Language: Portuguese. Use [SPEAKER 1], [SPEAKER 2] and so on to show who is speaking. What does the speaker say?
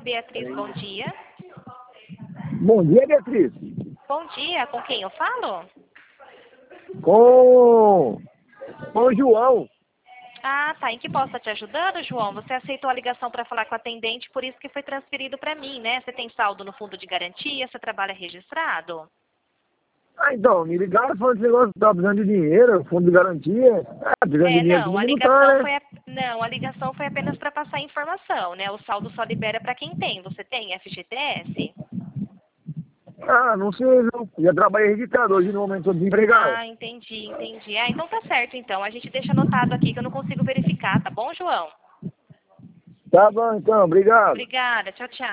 [SPEAKER 1] Beatriz, bom dia.
[SPEAKER 2] Bom dia, Beatriz.
[SPEAKER 1] Bom dia, com quem eu falo?
[SPEAKER 2] Com o João.
[SPEAKER 1] Ah, tá. Em que posso estar te ajudando, João? Você aceitou a ligação para falar com a atendente, por isso que foi transferido para mim, né? Você tem saldo no fundo de garantia? Você trabalha registrado?
[SPEAKER 2] Ah, então, me ligaram falando que esse negócio tá precisando de dinheiro, fundo de garantia. Precisando de dinheiro,
[SPEAKER 1] Não,
[SPEAKER 2] todo
[SPEAKER 1] a
[SPEAKER 2] mundo
[SPEAKER 1] ligação
[SPEAKER 2] tá, né?
[SPEAKER 1] foi não, a ligação foi apenas para passar informação, né? O saldo só libera para quem tem. Você tem FGTS?
[SPEAKER 2] Ah, não sei, viu? Já trabalhei registrado, hoje no momento tô desempregado.
[SPEAKER 1] Ah, entendi. Ah, então tá certo, então. A gente deixa anotado aqui que eu não consigo verificar, tá bom, João?
[SPEAKER 2] Tá bom, então, obrigado.
[SPEAKER 1] Obrigada, tchau, tchau.